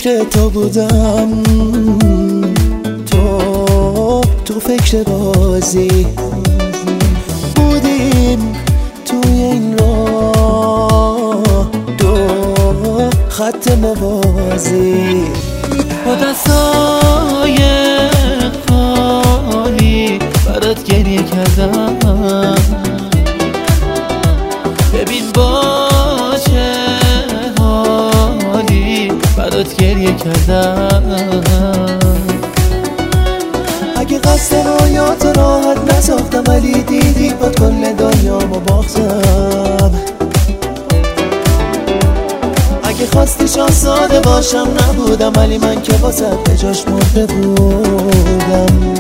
فکر تو بودم، تو فکر بازی بودیم توی این راه، دو خط موازی با دستای خالی برات گریه کردم. ببین با چه حالی برات گریه کردم. اگه قصد رویات راحت نساختم، ولی دیدی با کل دنیامو باختم. اگه خواستی شاهزاده باشم نبودم، ولی من که واسه به جاش مرده بودم.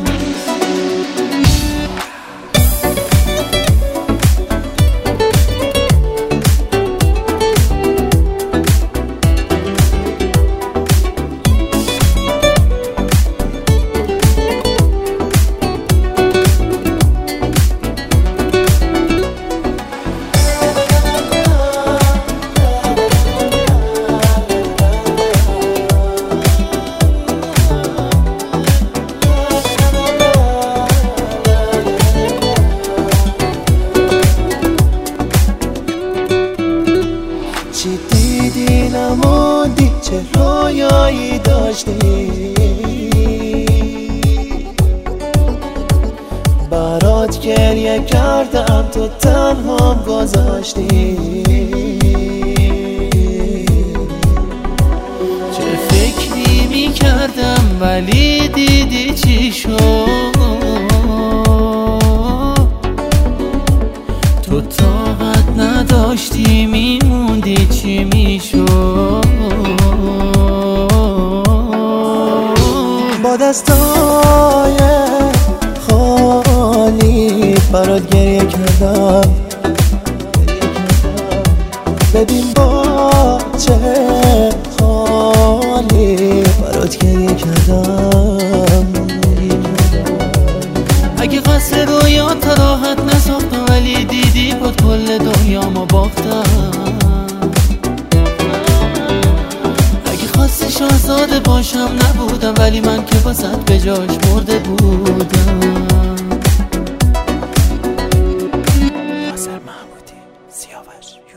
چی دیدی نموندی، چه رویایی داشتی، برات گریه کردم تو تنهام گذاشتی. چه فکری میکردم ولی دیدی چی شد. تو طاقت نداشتی میموندی چی میشد. با دستای خالی برات گریه کردم. ببین با چه حالی برات گریه کردم. اگه قصد رویات راحت نساختم، ولی دیدی با کل دنیامو باختم. اگه خواستی شاهزاده باشم نبودم، ولی من که واسط به جاش مرده بودم. ناصر محمودی، سیاوش.